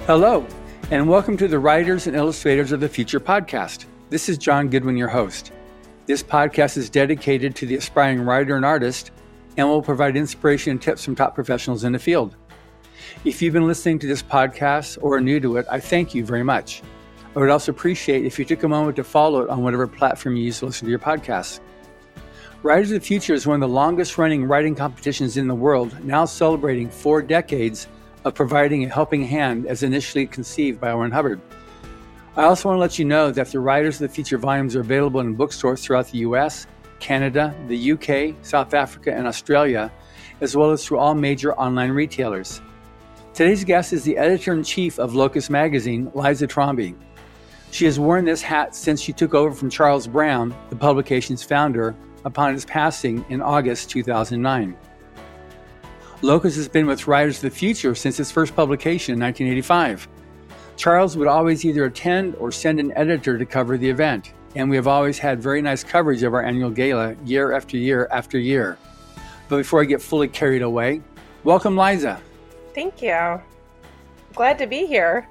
Hello, and welcome to the Writers and Illustrators of the Future podcast. This is John Goodwin, your host. This podcast is dedicated to the aspiring writer and artist and will provide inspiration and tips from top professionals in the field. If you've been listening to this podcast or are new to it, I thank you very much. I would also appreciate if you took a moment to follow it on whatever platform you use to listen to your podcasts. Writers of the Future is one of the longest running writing competitions in the world, now celebrating 4 decades of providing a helping hand as initially conceived by L. Ron Hubbard. I also want to let you know that the Writers of the Future volumes are available in bookstores throughout the US, Canada, the UK, South Africa, and Australia, as well as through all major online retailers. Today's guest is the editor-in-chief of Locus Magazine, Liza Trombi. She has worn this hat since she took over from Charles Brown, the publication's founder, upon his passing in August 2009. Locus has been with Writers of the Future since its first publication in 1985. Charles would always either attend or send an editor to cover the event, and we have always had very nice coverage of our annual gala year after year after year. But before I get fully carried away, welcome, Liza. Thank you. Glad to be here.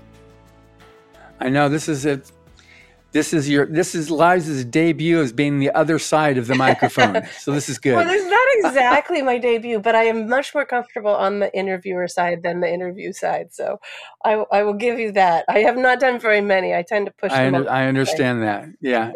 I know this is Liza's debut as being the other side of the microphone. So this is good. Well, it's not exactly my debut, but I am much more comfortable on the interviewer side than the interview side. So I will give you that. I have not done very many. I tend to push them. I understand that. Yeah.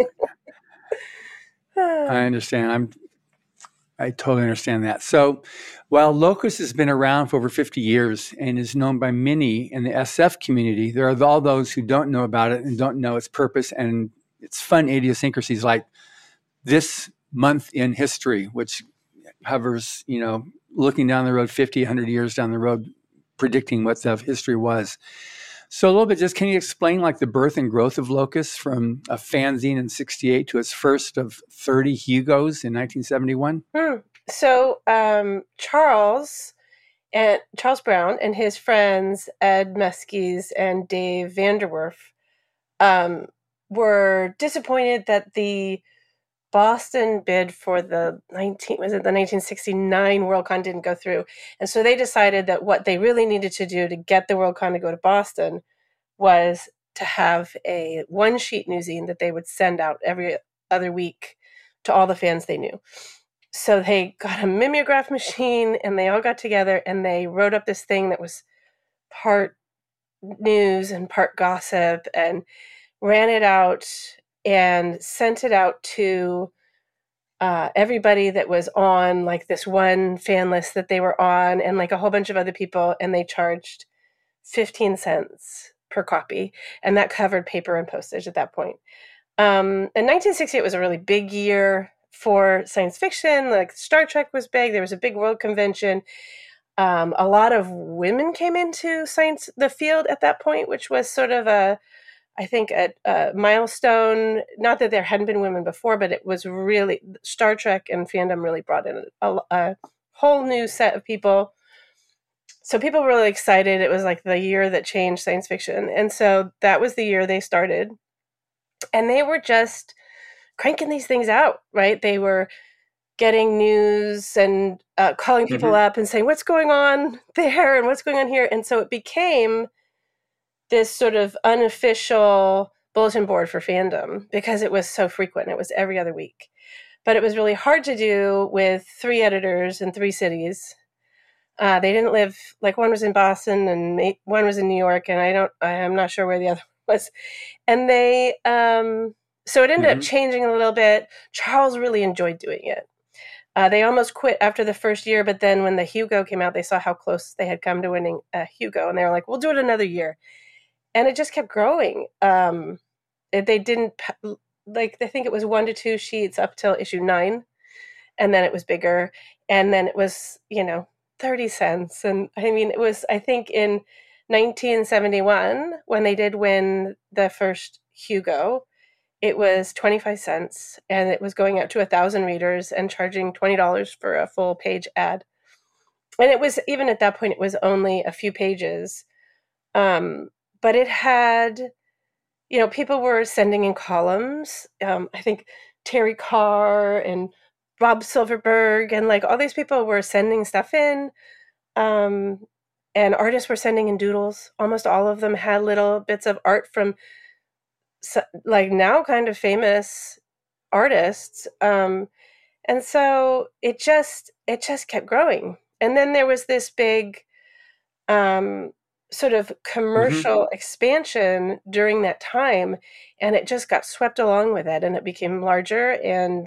I understand. I totally understand that. So while Locus has been around for over 50 years and is known by many in the SF community, there are all those who don't know about it and don't know its purpose and its fun idiosyncrasies, like this month in history, which hovers, looking down the road 50, 100 years down the road, predicting what the history was. So a little bit, just can you explain like the birth and growth of Locus from a fanzine in 1968 to its first of 30 Hugos in 1971? So Charles Brown and his friends, Ed Meskies and Dave Vanderwerf, were disappointed that the Boston bid for the 1969 Worldcon didn't go through. And so they decided that what they really needed to do to get the Worldcon to go to Boston was to have a one-sheet newszine that they would send out every other week to all the fans they knew. So they got a mimeograph machine and they all got together and they wrote up this thing that was part news and part gossip and ran it out and sent it out to everybody that was on like this one fan list that they were on and like a whole bunch of other people, and they charged 15 cents per copy, and that covered paper and postage at that point. In 1968 was a really big year for science fiction. Like Star Trek was big. There was a big world convention. A lot of women came into the field at that point, which was sort of a milestone. Not that there hadn't been women before, but it was really, Star Trek and fandom really brought in a whole new set of people. So people were really excited. It was like the year that changed science fiction. And so that was the year they started. And they were just cranking these things out, right? They were getting news and calling people up and saying, what's going on there and what's going on here? And so it became this sort of unofficial bulletin board for fandom because it was so frequent. It was every other week. But it was really hard to do with 3 editors in 3 cities. They didn't live, like one was in Boston and one was in New York, and I'm not sure where the other was. And they, so it ended up changing a little bit. Charles really enjoyed doing it. They almost quit after the first year, but then when the Hugo came out, they saw how close they had come to winning a Hugo, and they were like, we'll do it another year. And it just kept growing. They didn't, I think it was 1 to 2 sheets up till issue 9. And then it was bigger. And then it was, 30 cents. And I mean, it was, I think in 1971, when they did win the first Hugo, it was 25 cents. And it was going out to 1,000 readers and charging $20 for a full page ad. And it was, even at that point, it was only a few pages. But it had, people were sending in columns. I think Terry Carr and Rob Silverberg and like all these people were sending stuff in. and artists were sending in doodles. Almost all of them had little bits of art from like now kind of famous artists. And so it just kept growing. And then there was this big sort of commercial expansion during that time, and it just got swept along with it, and it became larger. And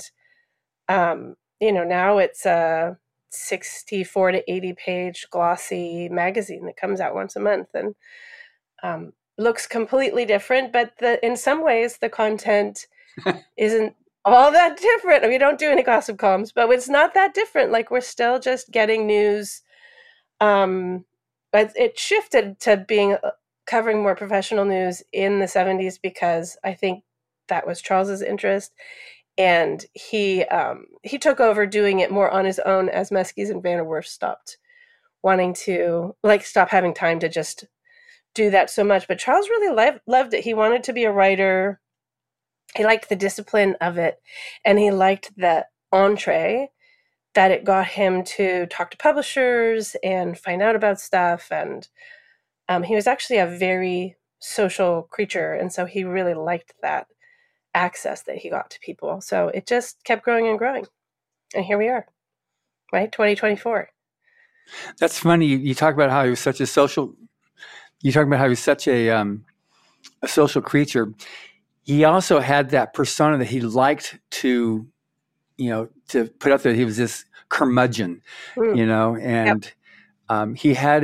now it's a 64 to 80 page glossy magazine that comes out once a month, and looks completely different. But in some ways, the content isn't all that different. I mean, we don't do any gossip columns, but it's not that different. Like, we're still just getting news. But it shifted to being covering more professional news in the 70s because I think that was Charles's interest. And he took over doing it more on his own as Meskies and Van der Werf stopped wanting to, stop having time to just do that so much. But Charles really loved it. He wanted to be a writer. He liked the discipline of it, and he liked the entree that it got him to talk to publishers and find out about stuff. And he was actually a very social creature, and so he really liked that access that he got to people. So it just kept growing and growing. And here we are, right? 2024. That's funny. You talk about how he was such a social, you talk about how he was such a social creature. He also had that persona that he liked to put out there. He was this curmudgeon, and yep.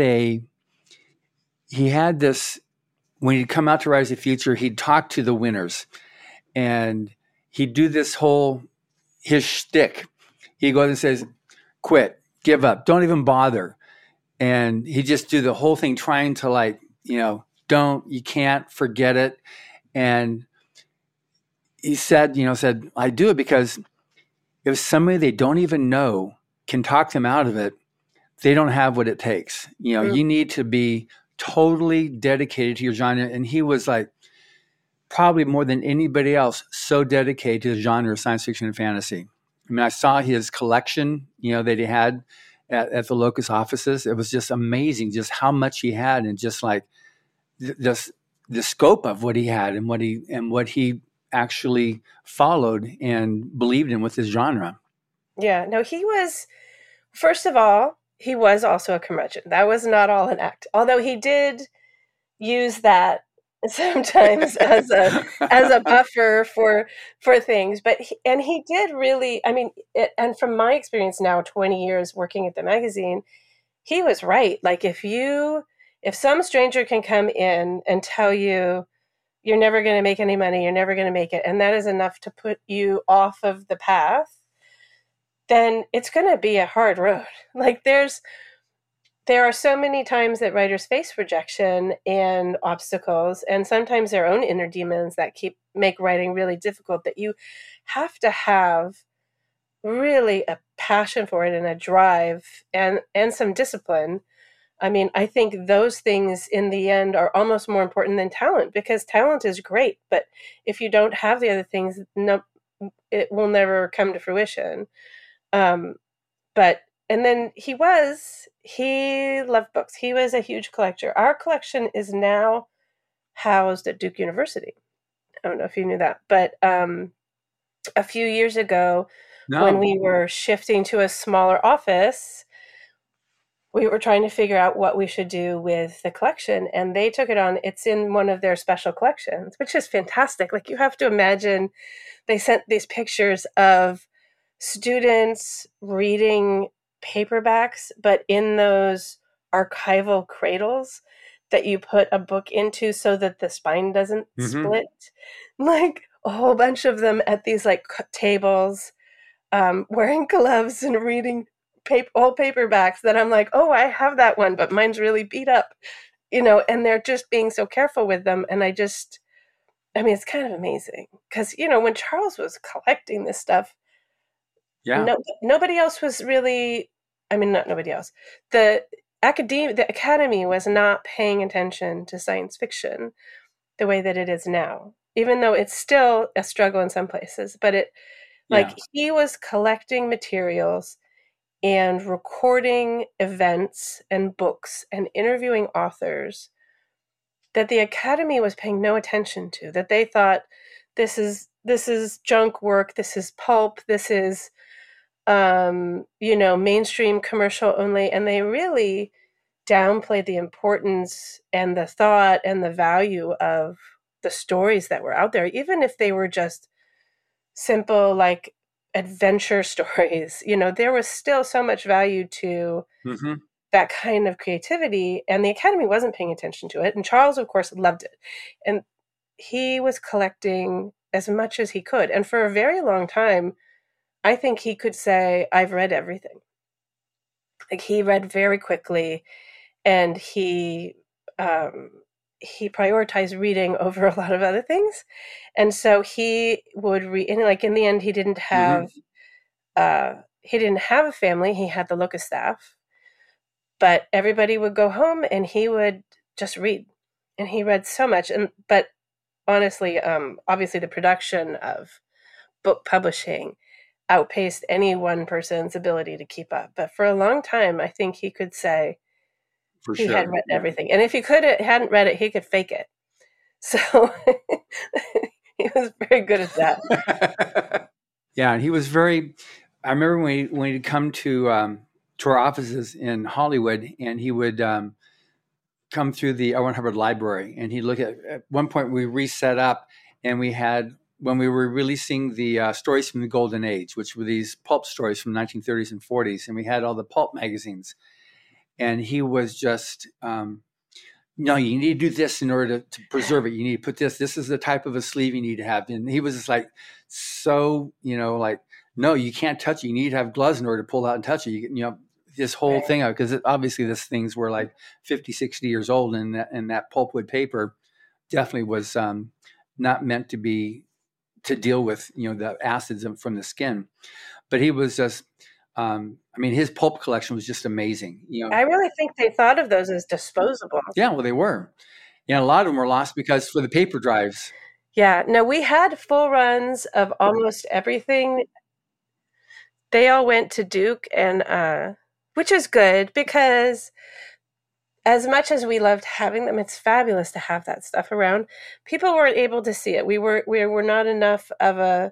He had this, when he'd come out to Rise of the Future, he'd talk to the winners, and he'd do this his shtick. He'd go and says, quit, give up, don't even bother. And he'd just do the whole thing trying to you can't, forget it. And he said, I do it because if somebody they don't even know can talk them out of it, they don't have what it takes. You need to be totally dedicated to your genre. And he was probably more than anybody else, so dedicated to the genre of science fiction and fantasy. I mean, I saw his collection, that he had at the Locus offices. It was just amazing just how much he had, and just the scope of what he had and what he actually followed and believed in with his genre. Yeah, no, first of all, he was also a curmudgeon. That was not all an act. Although he did use that sometimes as a buffer for things. But he did really, I mean, and from my experience now, 20 years working at the magazine, he was right. Like, if some stranger can come in and tell you you're never going to make any money, you're never going to make it, and that is enough to put you off of the path, then it's going to be a hard road. There are so many times that writers face rejection and obstacles, and sometimes their own inner demons that make writing really difficult, that you have to have really a passion for it and a drive and some discipline. I mean, I think those things in the end are almost more important than talent, because talent is great, but if you don't have the other things, it will never come to fruition. And then he loved books. He was a huge collector. Our collection is now housed at Duke University. I don't know if you knew that, but a few years ago, when we were shifting to a smaller office, we were trying to figure out what we should do with the collection, and they took it on. It's in one of their special collections, which is fantastic. You have to imagine, they sent these pictures of students reading paperbacks, but in those archival cradles that you put a book into so that the spine doesn't split. A whole bunch of them at these tables, wearing gloves and reading old paperbacks that I'm like, oh, I have that one, but mine's really beat up, and they're just being so careful with them. And it's kind of amazing because, when Charles was collecting this stuff, nobody else was really, not nobody else. The Academy was not paying attention to science fiction the way that it is now, even though it's still a struggle in some places. But he was collecting materials and recording events and books and interviewing authors that the Academy was paying no attention to, that they thought this is junk work, this is pulp, this is mainstream commercial only, and they really downplayed the importance and the thought and the value of the stories that were out there, even if they were just simple, like, adventure stories. There was still so much value to that kind of creativity, and the Academy wasn't paying attention to it. And Charles, of course, loved it. And he was collecting as much as he could. And for a very long time, I think he could say, I've read everything. Like, he read very quickly, and he prioritized reading over a lot of other things. And so he would read, and like in the end, he didn't have a family. He had the Locust staff, but everybody would go home and he would just read, and he read so much. But honestly, obviously the production of book publishing outpaced any one person's ability to keep up. But for a long time, I think he could say he had read everything. And if he hadn't read it, he could fake it. So he was very good at that. Yeah, and he was very. I remember when he'd come to our offices in Hollywood, and he would come through the L. Ron Hubbard Library, and he'd look at one point we reset up, and we had, when we were releasing the stories from the Golden Age, which were these pulp stories from 1930s and 40s, and we had all the pulp magazines, and he was just. No, you need to do this in order to preserve it. You need to put this. This is the type of a sleeve you need to have. And he was just like, so, like, no, you can't touch it. You need to have gloves in order to pull out and touch it. This whole thing out, because obviously these things were like 50, 60 years old, and that pulpwood paper definitely was not meant to deal with, the acids from the skin. But he was just, his pulp collection was just amazing. I really think they thought of those as disposable. Yeah, well, they were. Yeah, a lot of them were lost because for the paper drives. Yeah, no, we had full runs of almost everything. They all went to Duke, and which is good, because as much as we loved having them, it's fabulous to have that stuff around. People weren't able to see it. We were not enough of a.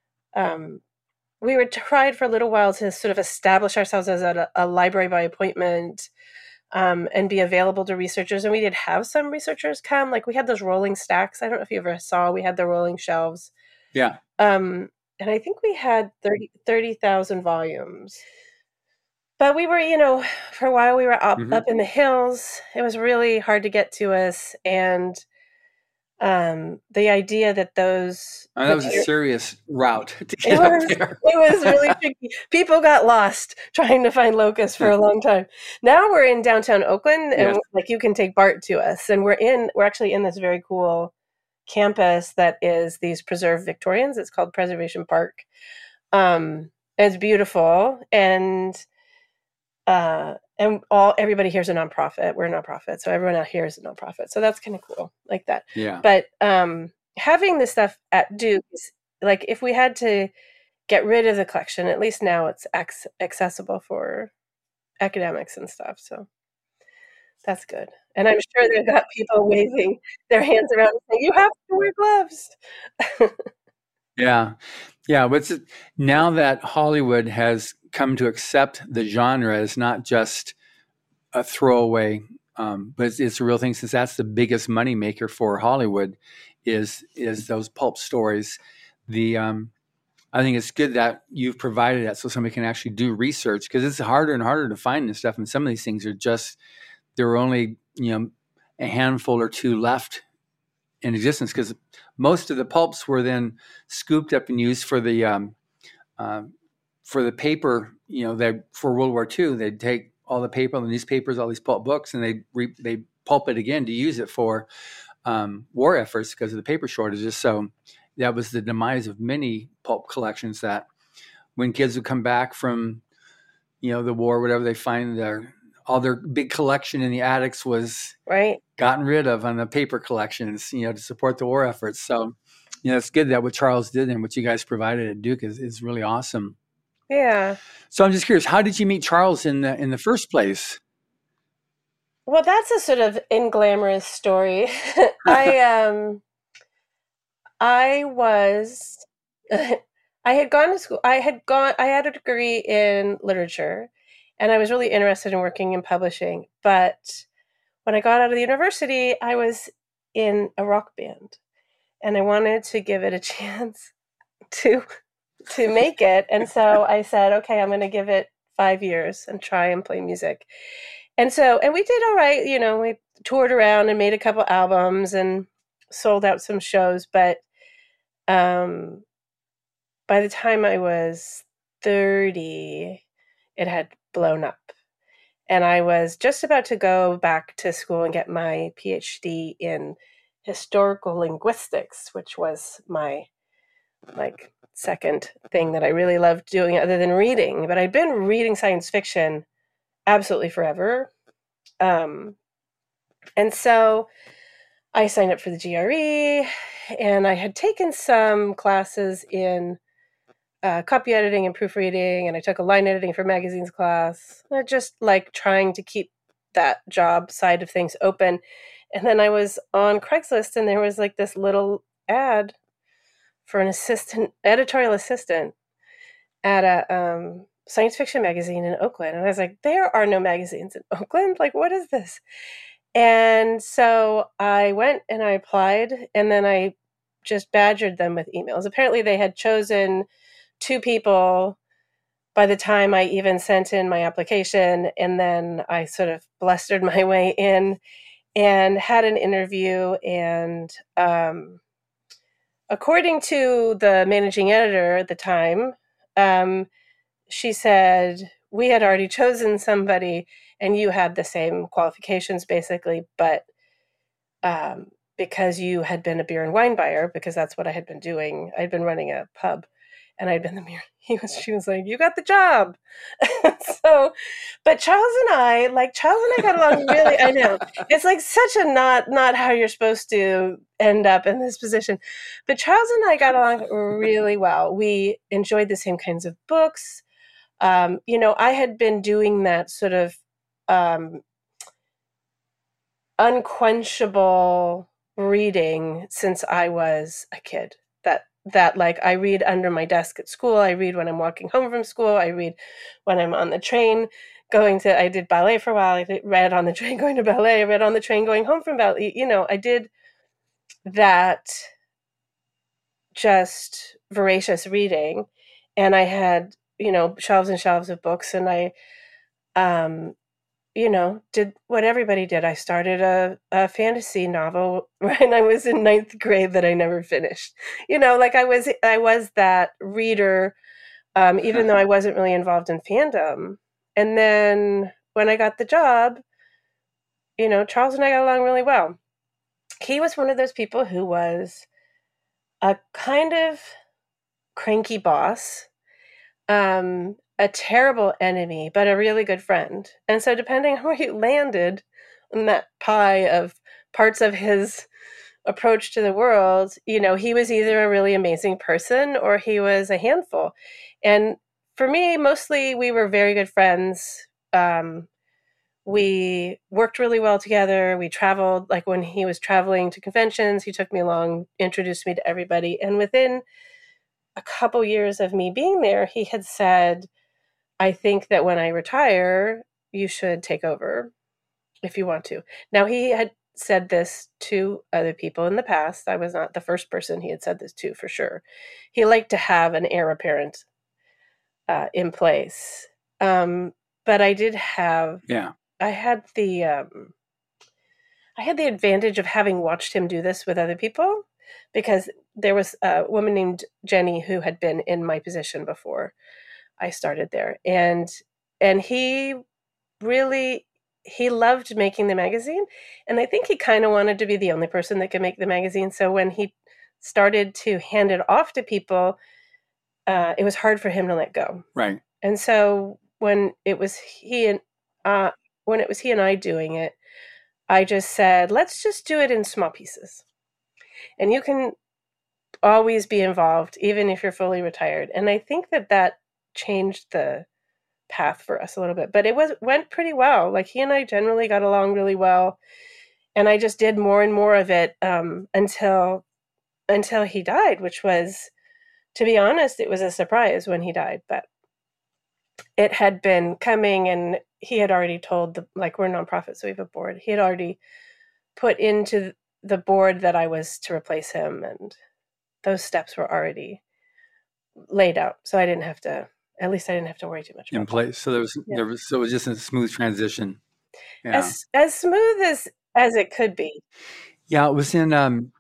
We were tried for a little while to sort of establish ourselves as a library by appointment, and be available to researchers. And we did have some researchers come. Like, we had those rolling stacks. I don't know if you ever saw. We had the rolling shelves. Yeah. And I think we had 30,000 volumes. But we were, for a while we were up in the hills. It was really hard to get to us. And the idea that those... that was a serious route to get up there. It was really tricky. People got lost trying to find locusts for a long time. Now we're in downtown Oakland, and you can take BART to us. And we're actually in this very cool campus that is these preserved Victorians. It's called Preservation Park. It's beautiful, and everybody here is a nonprofit. We're a nonprofit, so everyone out here is a nonprofit. So that's kind of cool, like that. Yeah. But having this stuff at Duke is, like, if we had to get rid of the collection, at least now it's accessible for academics and stuff. So that's good. And I'm sure they've got people waving their hands around and saying, "You have to wear gloves." Yeah. Yeah. But now that Hollywood has come to accept the genre as not just a throwaway, but it's a real thing, since that's the biggest moneymaker for Hollywood is those pulp stories. I think it's good that you've provided that so somebody can actually do research, because it's harder and harder to find this stuff. And some of these things there are only, a handful or two left in existence, because most of the pulps were then scooped up and used for the paper, for World War II. They'd take all the paper, all the newspapers, all these pulp books, and they pulp it again to use it for war efforts because of the paper shortages. So that was the demise of many pulp collections, that when kids would come back from, the war, whatever, they find all their big collection in the attics was gotten rid of on the paper collections, to support the war efforts. So, it's good that what Charles did and what you guys provided at Duke is really awesome. Yeah. So I'm just curious, how did you meet Charles in the first place? Well, that's a sort of inglamorous story. I I was I had gone to school. I had a degree in literature, and I was really interested in working in publishing. But when I got out of the university, I was in a rock band, and I wanted to give it a chance to make it. And so I said, okay, I'm going to give it 5 years and try and play music. And we did all right. We toured around and made a couple albums and sold out some shows. But um, by the time I was 30, it had blown up. And I was just about to go back to school and get my PhD in historical linguistics, which was my second thing that I really loved doing other than reading. But I'd been reading science fiction absolutely forever. And so I signed up for the GRE, and I had taken some classes in copy editing and proofreading, and I took a line editing for magazines class. I just like trying to keep that job side of things open. And then I was on Craigslist, and there was like this little ad for an editorial assistant at a science fiction magazine in Oakland. And I was like, there are no magazines in Oakland. Like, what is this? And so I went and I applied, and then I just badgered them with emails. Apparently they had chosen 2 people by the time I even sent in my application, and then I sort of blustered my way in and had an interview. And according to the managing editor at the time, she said, we had already chosen somebody and you had the same qualifications basically, but because you had been a beer and wine buyer, because that's what I had been doing. I'd been running a pub and I'd been the beer. She was like, you got the job. So, but Charles and I got along really, I know, it's like such a not how you're supposed to end up in this position. But Charles and I got along really well. We enjoyed the same kinds of books. I had been doing that sort of unquenchable reading since I was a kid. That like I read under my desk at school, I read when I'm walking home from school, I read when I'm on the train I did ballet for a while, I read on the train going to ballet, I read on the train going home from ballet. I did that just voracious reading, and I had shelves and shelves of books, and I did what everybody did. I started a fantasy novel when I was in 9th grade that I never finished. Like I was that reader, even though I wasn't really involved in fandom. And then when I got the job, Charles and I got along really well. He was one of those people who was a kind of cranky boss, a terrible enemy, but a really good friend. And so depending on where you landed in that pie of parts of his approach to the world, he was either a really amazing person or he was a handful. And for me, mostly we were very good friends. We worked really well together. We traveled, like when he was traveling to conventions, he took me along, introduced me to everybody. And within a couple years of me being there, he had said, I think that when I retire, you should take over if you want to. Now, he had said this to other people in the past. I was not the first person he had said this to, for sure. He liked to have an heir apparent in place. But I did have, I had the advantage of having watched him do this with other people, because there was a woman named Jenny who had been in my position before I started there. And he loved making the magazine. And I think he kind of wanted to be the only person that could make the magazine. So when he started to hand it off to people, it was hard for him to let go. Right. And so when it was he and I doing it, I just said, let's just do it in small pieces. And you can always be involved, even if you're fully retired. And I think that changed the path for us a little bit. But went pretty well. Like he and I generally got along really well, and I just did more and more of it until he died, which was, to be honest, it was a surprise when he died, but it had been coming, and he had already told we're a nonprofit, so we have a board. He had already put into the board that I was to replace him, and those steps were already laid out. So I didn't have to worry too much about in place. So so it was just a smooth transition. Yeah. As smooth as it could be. Yeah, it was in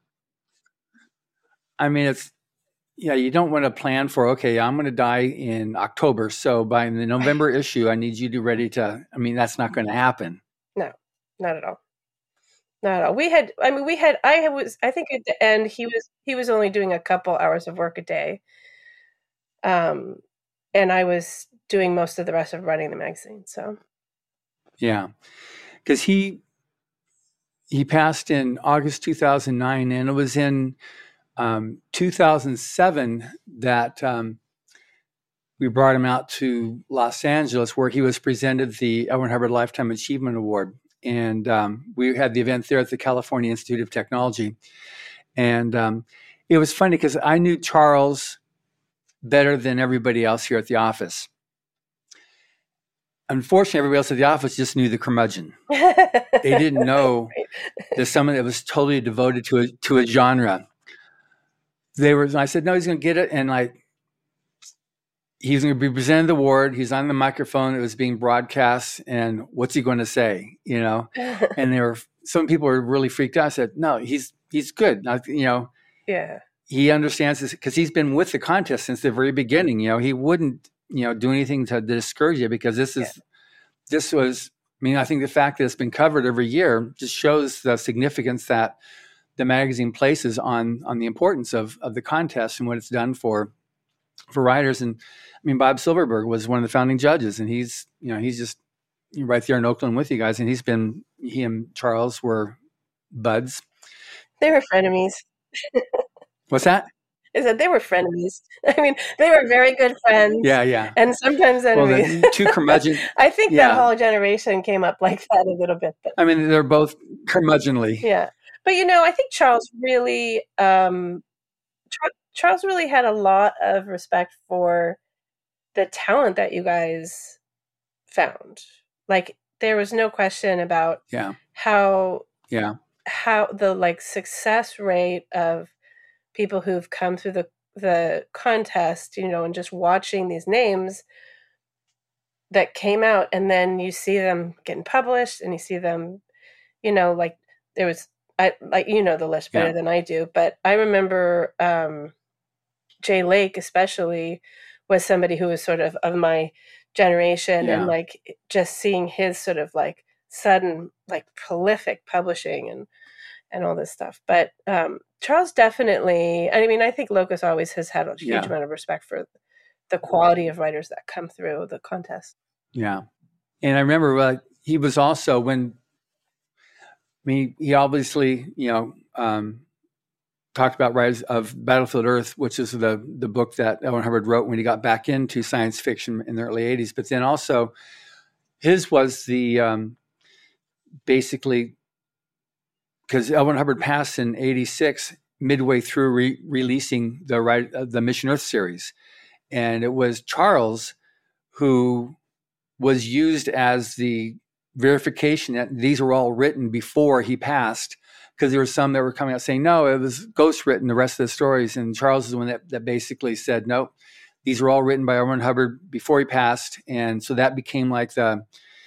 you don't want to plan for, okay, I'm going to die in October, so by the November issue, I need you to be ready to, that's not going to happen. No, not at all. Not at all. I think at the end, he was only doing a couple hours of work a day. And I was doing most of the rest of running the magazine, so. Yeah, because he passed in August 2009, and it was in 2007 that we brought him out to Los Angeles, where he was presented the L. Ron Hubbard Lifetime Achievement Award. And we had the event there at the California Institute of Technology. And it was funny because I knew Charles better than everybody else here at the office. Unfortunately, everybody else at the office just knew the curmudgeon. They didn't know there's someone that was totally devoted to a genre. I said, no, he's going to get it. And he's going to be presented the award. He's on the microphone. It was being broadcast. And what's he going to say? And some people were really freaked out. I said, no, he's good. Yeah. He understands this because he's been with the contest since the very beginning. He wouldn't, do anything to discourage you, because this was, I think the fact that it's been covered every year just shows the significance that the magazine places on the importance of the contest and what it's done for writers. And Bob Silverberg was one of the founding judges, and he's just right there in Oakland with you guys. And he and Charles were buds. They were frenemies. What's that? I said they were frenemies. They were very good friends. Yeah. And sometimes enemies. Well, two curmudgeon. I think that whole generation came up like that a little bit. But, they're both curmudgeonly. Yeah. But, I think Charles really had a lot of respect for the talent that you guys found. There was no question about how the success rate of people who've come through the contest, and just watching these names that came out, and then you see them getting published, and you see them, there was, the list better than I do, but I remember Jay Lake especially was somebody who was sort of my generation, and just seeing his sort of sudden prolific publishing and all this stuff. But Charles definitely, I think Locus always has had a huge amount of respect for the quality of writers that come through the contest. Yeah. And I remember he was also he obviously, talked about Rise of Battlefield Earth, which is the book that L. Ron Hubbard wrote when he got back into science fiction in the early 80s. But then also his was the basically, because L. Ron Hubbard passed in 86, midway through releasing the Mission Earth series. And it was Charles who was used as the verification that these were all written before he passed, because there were some that were coming out saying, no, it was ghost written, the rest of the stories. And Charles is the one that basically said, nope, these were all written by L. Ron Hubbard before he passed. And so that became the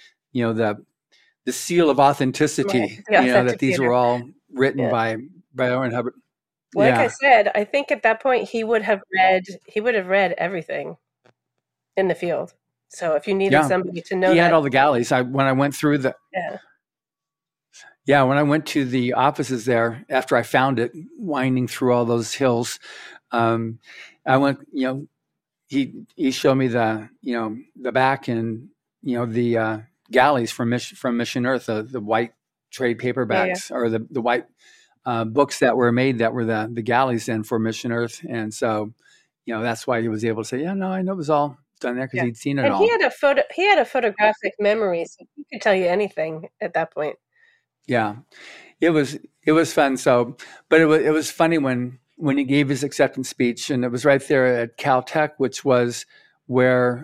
seal of authenticity, that these were all written by L. Ron Hubbard. Like I said, I think at that point he would have read everything in the field. So if you needed somebody to know, he had all the galleys. When I went through when I went to the offices there after I found it, winding through all those hills, I went. He showed me the back and the galleys from Mission Earth, the white trade paperbacks or the white books that were made that were the galleys then for Mission Earth. And so, that's why he was able to say, I know it was all done there because Yeah. he'd seen it And all. he had a photographic memory, so he could tell you anything at that point. Yeah, it was fun. So, but it was funny when he gave his acceptance speech, and it was right there at Caltech, which was where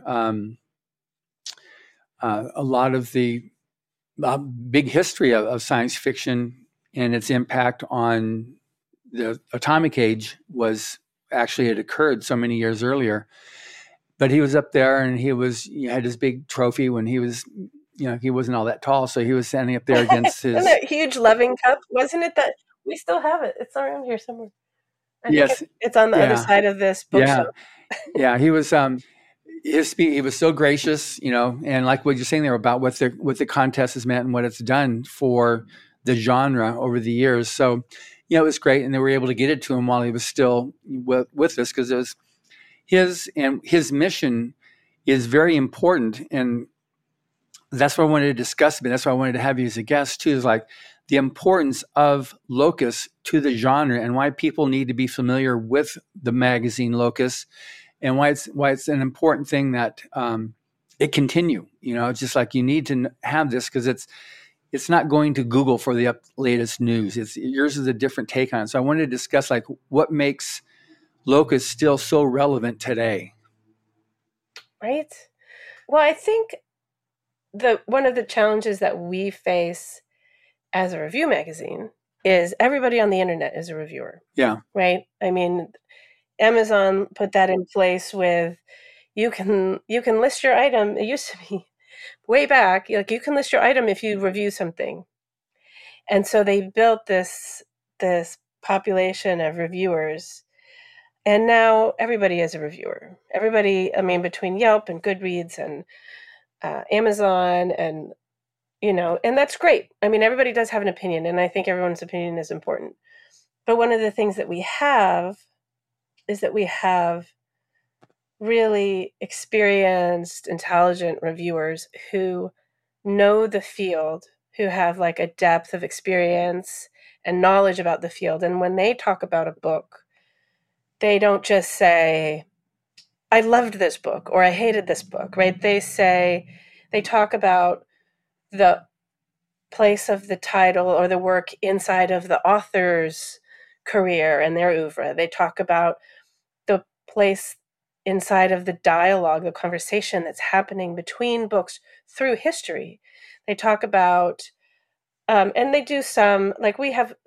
a lot of the big history of science fiction and its impact on the atomic age was actually had occurred so many years earlier. But he was up there, and he had his big trophy when he was, he wasn't all that tall, so he was standing up there against his. And that huge loving cup, wasn't it? That we still have it. It's around here somewhere. I think Yes, it's on the other yeah, side of this yeah, bookshelf. yeah. He was his speech. He was so gracious, and like what you're saying there about what the contest has meant and what it's done for the genre over the years. So, it was great, and they were able to get it to him while he was still with us because it was his mission is very important, and that's what I wanted to discuss. But that's why I wanted to have you as a guest too. Is like the importance of Locus to the genre and why people need to be familiar with the magazine Locus, and why it's an important thing that it continue. It's just like you need to have this because it's not going to Google for the latest news. Yours is a different take on it. So I wanted to discuss like what makes Locus still so relevant today. Right. Well, I think one of the challenges that we face as a review magazine is everybody on the internet is a reviewer. Yeah. Right. I mean, Amazon put that in place with you can list your item. It used to be way back, like you can list your item if you review something. And so they built this population of reviewers. And now everybody is a reviewer. Everybody, I mean, between Yelp and Goodreads and Amazon and, and that's great. I mean, everybody does have an opinion, and I think everyone's opinion is important. But one of the things that we have is that we have really experienced, intelligent reviewers who know the field, who have like a depth of experience and knowledge about the field. And when they talk about a book, they don't just say, I loved this book or I hated this book, right? They talk about the place of the title or the work inside of the author's career and their oeuvre. They talk about the place inside of the dialogue, the conversation that's happening between books through history. They talk about, and they do some, like we have,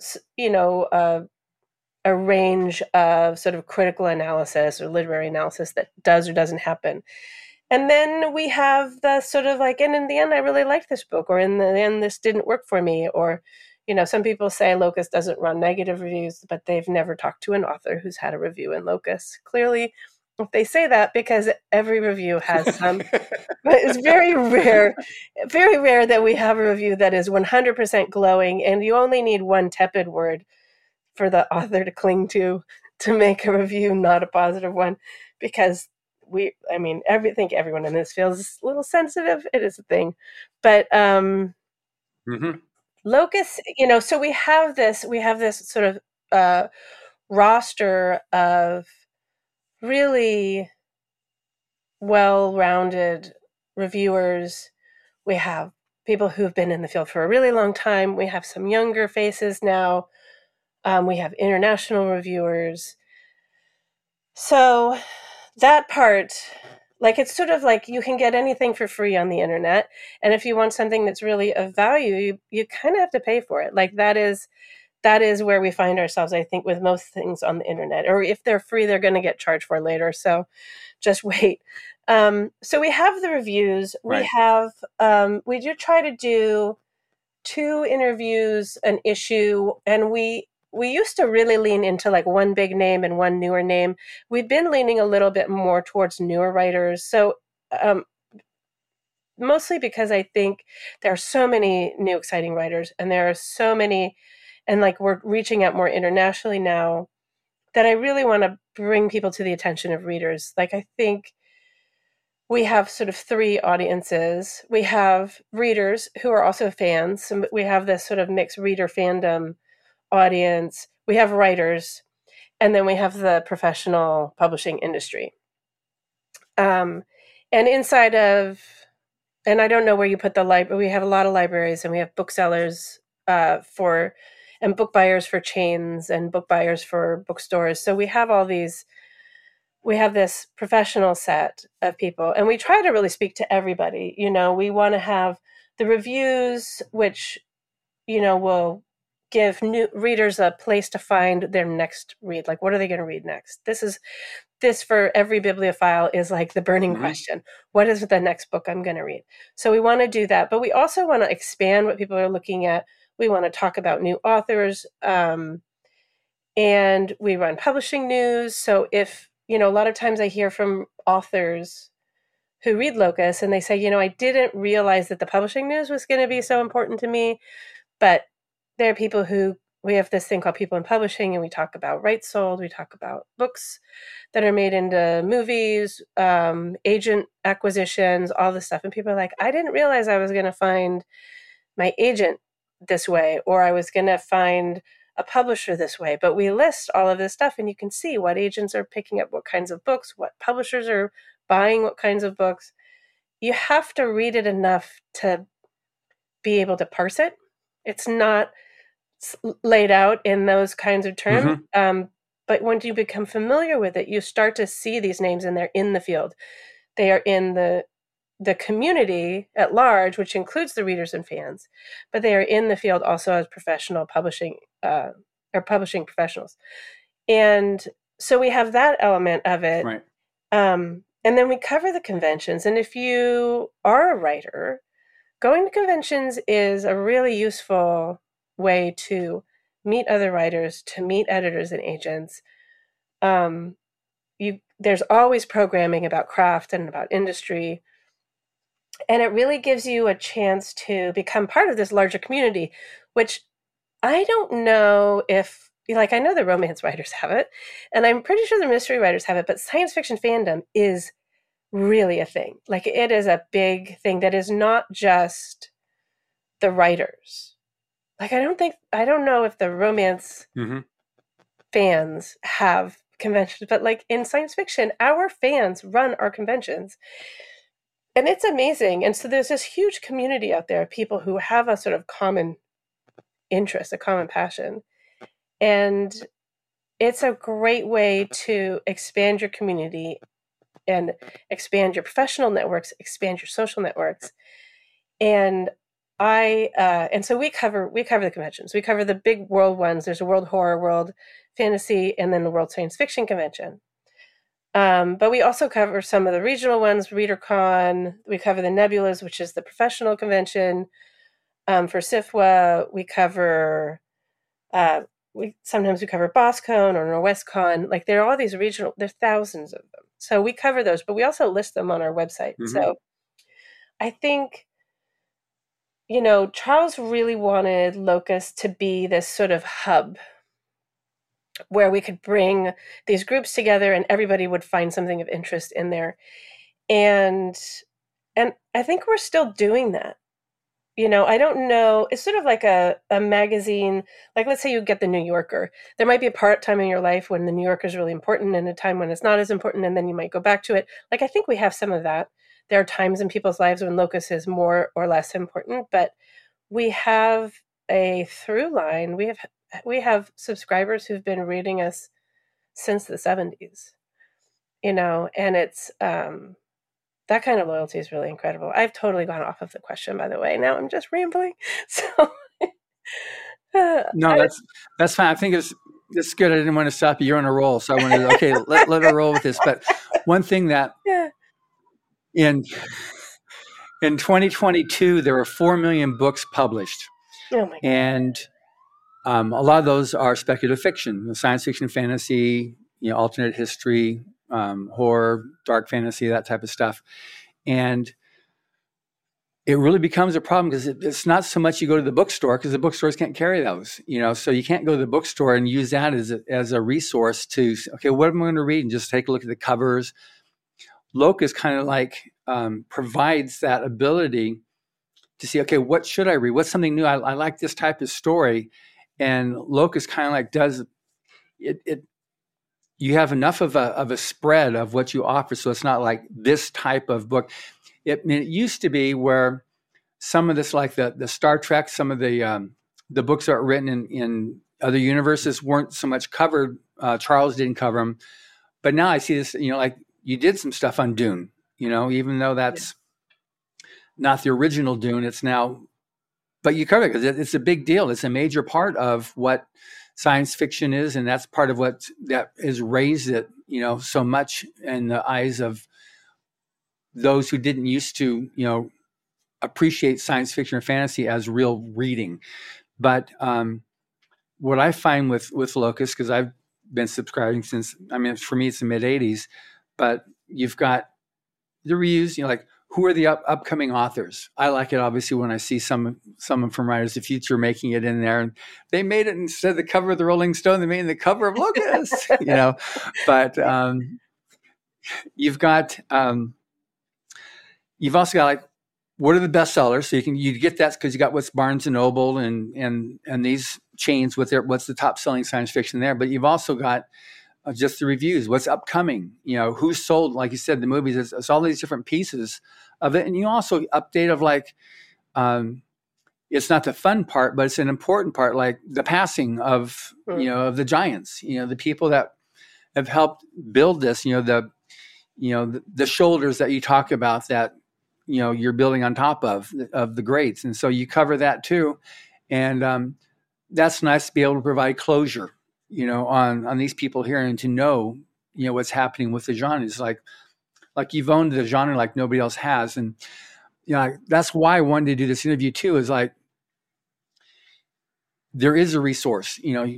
a range of sort of critical analysis or literary analysis that does or doesn't happen. And then we have the sort of like, and in the end, I really liked this book, or in the end, this didn't work for me. Or, some people say Locus doesn't run negative reviews, but they've never talked to an author who's had a review in Locus. Clearly, if they say that, because every review has some, but it's very rare that we have a review that is 100% glowing, and you only need one tepid word for the author to cling to make a review not a positive one, because I think everyone in this field is a little sensitive. It is a thing. But Locus, so we have this sort of roster of really well-rounded reviewers. We have people who've been in the field for a really long time. We have some younger faces now. We have international reviewers. So that part, like, it's sort of like you can get anything for free on the internet. And if you want something that's really of value, you kind of have to pay for it. Like that is where we find ourselves, I think, with most things on the internet. Or if they're free, they're going to get charged for later. So just wait. So we have the reviews. Right. We have, we do try to do 2 interviews an issue, and we used to really lean into like one big name and one newer name. We've been leaning a little bit more towards newer writers. So mostly because I think there are so many new exciting writers, and there are so many, and like we're reaching out more internationally now, that I really want to bring people to the attention of readers. Like I think we have sort of 3 audiences. We have readers who are also fans. We have this sort of mixed reader fandom audience. We have writers, and then we have the professional publishing industry. And inside of, and I don't know where you put the library. We have a lot of libraries, and we have booksellers and book buyers for chains and book buyers for bookstores. So we have we have this professional set of people, and we try to really speak to everybody. We want to have the reviews, which, will give new readers a place to find their next read. Like, what are they going to read next? This for every bibliophile is like the burning question. What is the next book I'm going to read? So we want to do that, but we also want to expand what people are looking at. We want to talk about new authors, and we run publishing news. So if, a lot of times I hear from authors who read Locus and they say, I didn't realize that the publishing news was going to be so important to me, but there are people we have this thing called People in Publishing, and we talk about rights sold. We talk about books that are made into movies, agent acquisitions, all this stuff. And people are like, I didn't realize I was going to find my agent this way, or I was going to find a publisher this way. But we list all of this stuff, and you can see what agents are picking up what kinds of books, what publishers are buying what kinds of books. You have to read it enough to be able to parse it. It's not laid out in those kinds of terms. But when you become familiar with it, you start to see these names, and they're in the field. They are in the community at large, which includes the readers and fans, but they are in the field also as professional publishing or publishing professionals. And so we have that element of it. Right. And then we cover the conventions. And if you are a writer, going to conventions is a really useful way to meet other writers, to meet editors and agents. There's always programming about craft and about industry. And it really gives you a chance to become part of this larger community, which I don't know if, I know the romance writers have it, and I'm pretty sure the mystery writers have it, but science fiction fandom is really a thing. Like, it is a big thing that is not just the writers. Like, I don't know if the romance fans have conventions, but like in science fiction, our fans run our conventions. And it's amazing. And so there's this huge community out there of people who have a sort of common interest, a common passion. And it's a great way to expand your community and expand your professional networks, expand your social networks. And so we cover the conventions. We cover the big world ones. There's a World Horror, World Fantasy, and then the World Science Fiction Convention. But we also cover some of the regional ones, ReaderCon. We cover the Nebulas, which is the professional convention. For SIFWA, we cover, sometimes we cover BosCon or NorwestCon. Like, there are all these regional, there's thousands of them. So we cover those, but we also list them on our website. So I think, Charles really wanted Locus to be this sort of hub where we could bring these groups together and everybody would find something of interest in there. And I think we're still doing that. I don't know. It's sort of like a magazine. Like, let's say you get the New Yorker. There might be a part-time in your life when the New Yorker is really important and a time when it's not as important, and then you might go back to it. Like, I think we have some of that. There are times in people's lives when Locus is more or less important, but we have a through line. We have subscribers who've been reading us since the 70s, and it's that kind of loyalty is really incredible. I've totally gone off of the question, by the way. Now I'm just rambling. So no, that's fine. I think it's good. I didn't want to stop you. You're on a roll, so I wanted to let her roll with this. But one thing that in 2022 there were 4 million books published, and a lot of those are speculative fiction, science fiction, fantasy, alternate history, horror, dark fantasy, that type of stuff. And it really becomes a problem because it's not so much you go to the bookstore, because the bookstores can't carry those, so you can't go to the bookstore and use that as a resource to, okay, what am I going to read? And just take a look at the covers. Locus kind of like provides that ability to see, okay, what should I read? What's something new? I like this type of story. And Locus kind of like does it. you have enough of a spread of what you offer, so it's not like this type of book. It used to be where some of this, like the Star Trek, some of the books that are written in other universes weren't so much covered. Charles didn't cover them, but now I see this. Like you did some stuff on Dune. Even though that's not the original Dune, it's now. But you cover it because it's a big deal. It's a major part of what science fiction is, and that's part of that has raised it, so much in the eyes of those who didn't used to, appreciate science fiction or fantasy as real reading. But what I find with Locus, because I've been subscribing since, for me, it's the mid '80s, but you've got the reviews, like who are the upcoming authors? I like it obviously when I see someone from Writers of the Future making it in there, and they made it instead of the cover of the Rolling Stone, they made it the cover of Locus, But you've also got like, what are the bestsellers? So you get that because you got what's Barnes and Noble and these chains with what's the top selling science fiction there. But you've also got just the reviews, what's upcoming, who's sold, like you said, the movies. It's all these different pieces of it, and you also update of like, it's not the fun part, but it's an important part, like the passing of of the giants, the people that have helped build this, the shoulders that you talk about that. You're building on top of the greats. And so you cover that too. And that's nice to be able to provide closure, on these people here and to know, what's happening with the genre. It's like you've owned the genre like nobody else has. And, that's why I wanted to do this interview too, is like, there is a resource,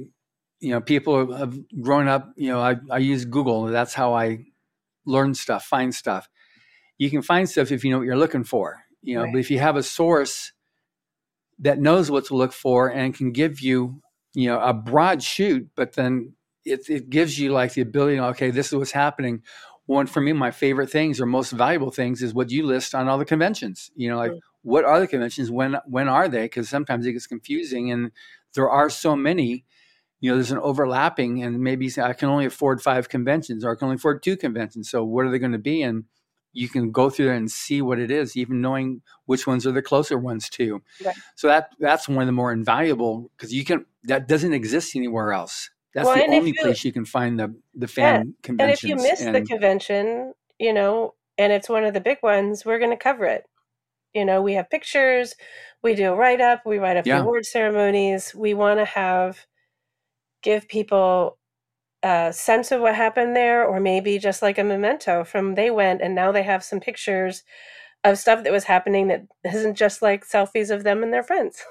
people have grown up, I use Google. That's how I learn stuff, find stuff. You can find stuff if you know what you're looking for, right. But if you have a source that knows what to look for and can give you, a broad shoot, but then it gives you like the ability, okay, this is what's happening. One, for me, my favorite things or most valuable things is what you list on all the conventions, what are the conventions? When are they? Because sometimes it gets confusing and there are so many, there's an overlapping and maybe I can only afford 5 conventions or I can only afford 2 conventions. So what are they going to be? And you can go through there and see what it is, even knowing which ones are the closer ones too. Right. So that's one of the more invaluable because that doesn't exist anywhere else. That's the only place you can find the fan conventions. And if you miss the convention, and it's one of the big ones, we're going to cover it. We have pictures, we do a write-up, we write up the award ceremonies. We want to give people a sense of what happened there, or maybe just like a memento from they went and now they have some pictures of stuff that was happening that isn't just like selfies of them and their friends.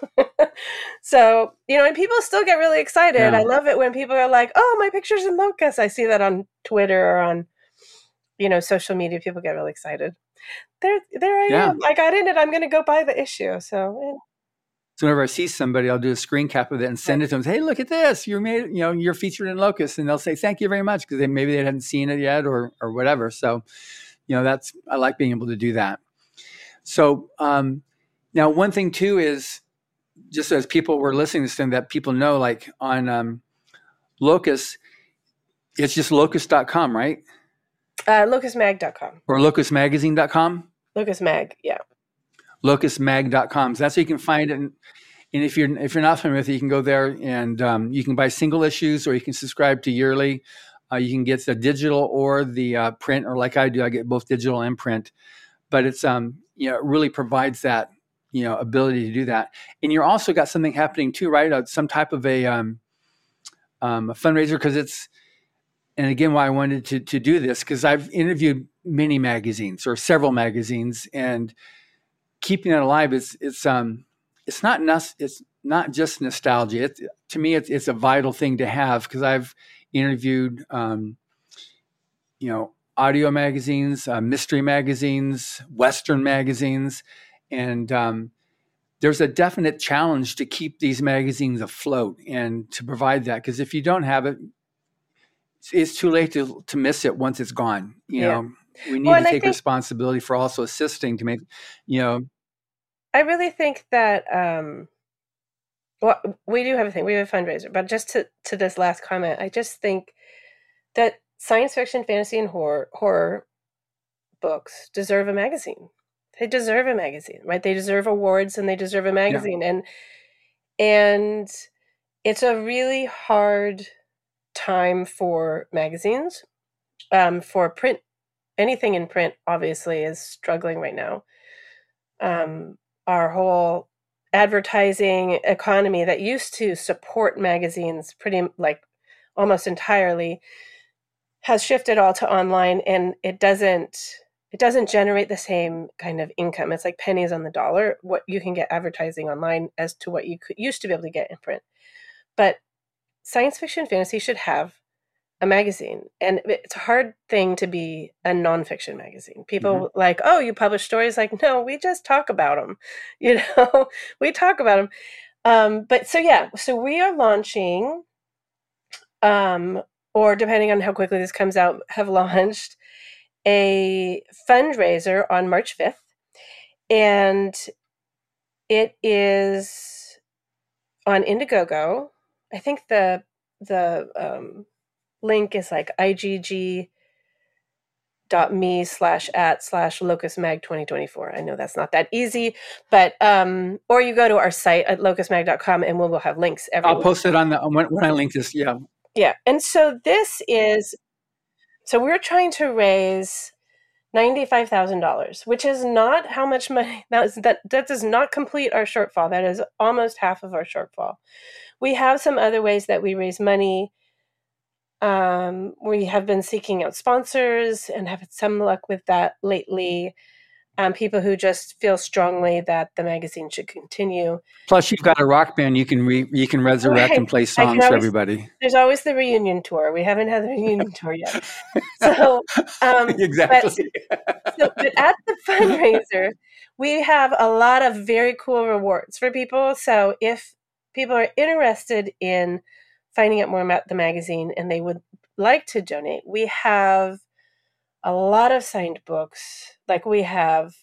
So, and people still get really excited. Yeah. I love it when people are like, oh, my picture's in Locus. I see that on Twitter or on, social media. People get really excited. There I am. I got in it. I'm going to go buy the issue. So whenever I see somebody, I'll do a screen cap of it and send it to them. Hey, look at this! You're featured in Locus, and they'll say thank you very much because maybe they hadn't seen it yet or whatever. So, I like being able to do that. So now one thing too is just as people were listening to this thing that people know, like on Locus, it's just locus.com, right? Locusmag.com or locusmagazine.com. Locusmag, yeah. Locusmag.com. So that's how you can find it. And if you're not familiar with it, you can go there and you can buy single issues or you can subscribe to yearly. You can get the digital or the print, or like I do, I get both digital and print. But it's it really provides that ability to do that. And you're also got something happening too, right? Some type of a fundraiser because it's. And again, why I wanted to do this because I've interviewed many magazines or several magazines, and keeping it alive it's not just nostalgia. To me, it's a vital thing to have because I've interviewed audio magazines, mystery magazines, Western magazines, and there's a definite challenge to keep these magazines afloat and to provide that because if you don't have it, it's too late to miss it once it's gone. We need to take responsibility for also assisting to make, I really think that, we do have a thing. We have a fundraiser, but just to this last comment, I just think that science fiction, fantasy, and horror books deserve a magazine. They deserve a magazine, right? They deserve awards and they deserve a magazine. Yeah. And it's a really hard time for magazines. For print, anything in print obviously is struggling right now. Our whole advertising economy that used to support magazines pretty like almost entirely has shifted all to online, and it doesn't generate the same kind of income. It's like pennies on the dollar what you can get advertising online as to what you used to be able to get in print. But science fiction fantasy should have a magazine, and it's a hard thing to be a nonfiction magazine. People like, oh, you publish stories? Like, no, we just talk about them. We talk about them. But so we are launching, or depending on how quickly this comes out, have launched a fundraiser on March 5th, and it is on Indiegogo. I think the link is like igg.me/@/locustmag2024. I know that's not that easy, but or you go to our site at locustmag.com and we'll have links everywhere. I'll post it on when I link this. Yeah. Yeah. And so we're trying to raise $95,000, which is not how much money that does not complete our shortfall. That is almost half of our shortfall. We have some other ways that we raise money. We have been seeking out sponsors and have had some luck with that lately. People who just feel strongly that the magazine should continue. Plus, you've got a rock band you can resurrect and play songs for everybody. There's always the reunion tour. We haven't had the reunion tour yet. So exactly. But at the fundraiser, we have a lot of very cool rewards for people. So if people are interested in finding out more about the magazine and they would like to donate, we have a lot of signed books. Like we have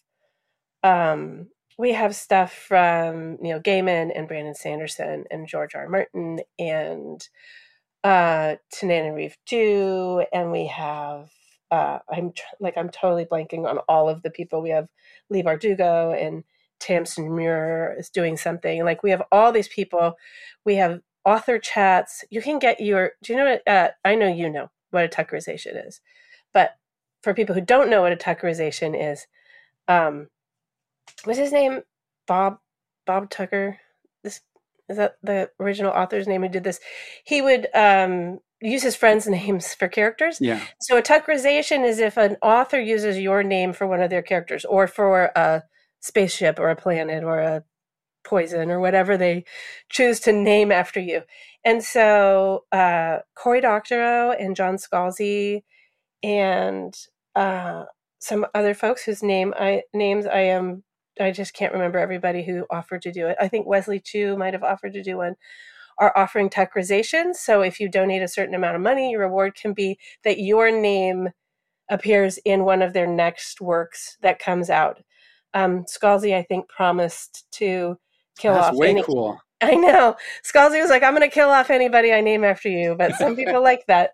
stuff from Neil Gaiman and Brandon Sanderson and George R. R. Martin and Tananarive Due, and we have I'm totally blanking on all of the people. We have Lee Bardugo and Tamsin Muir is doing something. Like we have all these people. We have author chats. You can get do you know what, I know you know what a Tuckerization is, but for people who don't know what a Tuckerization is, what's his name? Bob Tucker. Is that the original author's name who did this? He would use his friends' names for characters. Yeah. So a Tuckerization is if an author uses your name for one of their characters, or for a spaceship or a planet or a poison or whatever they choose to name after you. And so Cory Doctorow and John Scalzi and some other folks whose names I just can't remember everybody who offered to do it. I think Wesley Chu might have offered to do one, are offering Tuckerizations. So if you donate a certain amount of money, your reward can be that your name appears in one of their next works that comes out. Scalzi, I think, promised to kill off. That's way cool. I know. Scalzi was like, I'm going to kill off anybody I name after you, but some people like that.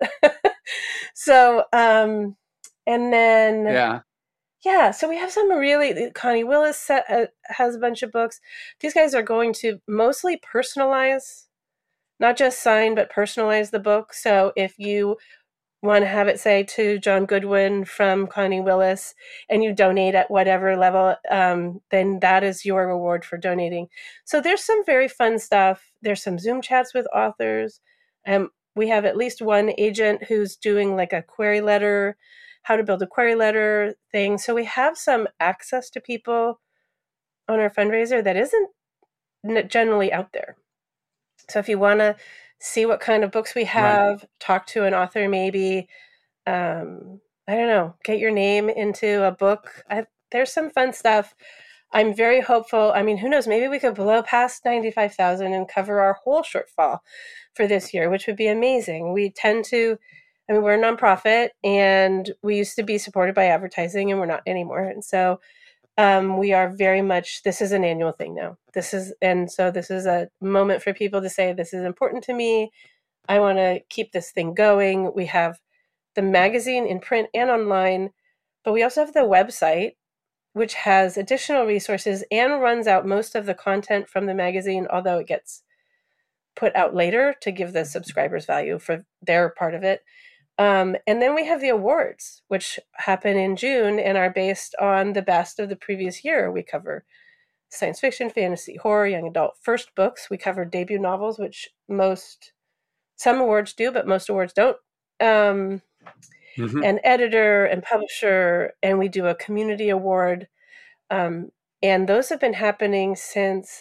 So, and then... Yeah, so we have some really... Connie Willis has a bunch of books. These guys are going to mostly personalize, not just sign, but personalize the book. So if you want to have it say to John Goodwin from Connie Willis and you donate at whatever level, then that is your reward for donating. So there's some very fun stuff. There's some Zoom chats with authors. We have at least one agent who's doing like a query letter, how to build a query letter thing. So we have some access to people on our fundraiser that isn't generally out there. So if you want to see what kind of books we have, talk to an author, maybe, I don't know, get your name into a book. There's some fun stuff. I'm very hopeful. I mean, who knows? Maybe we could blow past 95,000 and cover our whole shortfall for this year, which would be amazing. We tend to, we're a nonprofit and we used to be supported by advertising and we're not anymore. And so we are very much, this is an annual thing now. This is a moment for people to say, this is important to me. I want to keep this thing going. We have the magazine in print and online, but we also have the website, which has additional resources and runs out most of the content from the magazine, although it gets put out later to give the subscribers value for their part of it. And then we have the awards, which happen in June and are based on the best of the previous year. We cover science fiction, fantasy, horror, young adult, first books. We cover debut novels, which some awards do, but most awards don't. And editor and publisher, and we do a community award. And those have been happening since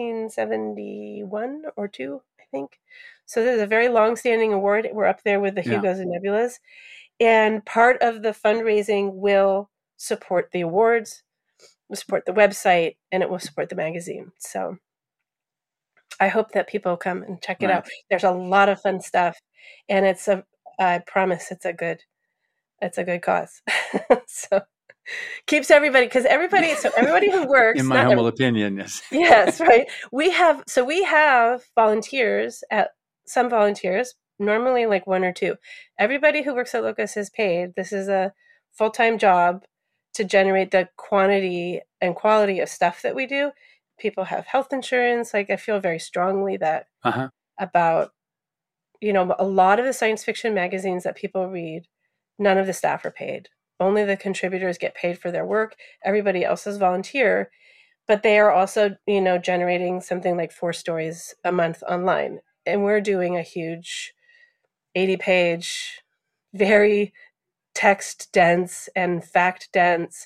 1971 or 2, I think. So this is a very long-standing award. We're up there with the Hugos and Nebulas. And part of the fundraising will support the awards, will support the website, and it will support the magazine. So I hope that people come and check it out. There's a lot of fun stuff, and I promise it's a good cause. So keeps everybody, because everybody who works, in my humble opinion, yes. Yes, right. We have volunteers some volunteers, normally like 1 or 2. Everybody who works at Locus is paid. This is a full-time job to generate the quantity and quality of stuff that we do. People have health insurance. Like, I feel very strongly that about, a lot of the science fiction magazines that people read, none of the staff are paid. Only the contributors get paid for their work. Everybody else is volunteer, but they are also, generating something like 4 stories a month online. And we're doing a huge 80-page, very text-dense and fact-dense,